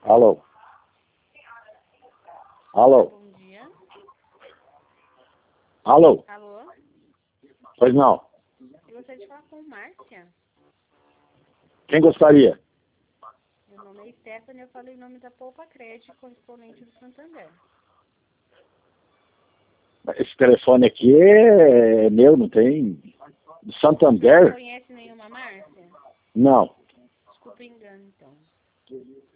Alô? Alô? Bom dia. Alô? Alô? Pois não. Eu gostaria de falar com Márcia. Quem gostaria? Meu nome é Stephanie, eu falei em nome da Poupa Crédito, correspondente do Santander. Esse telefone aqui é meu, não tem... Do Você não Santander? conhece nenhuma Márcia? Não.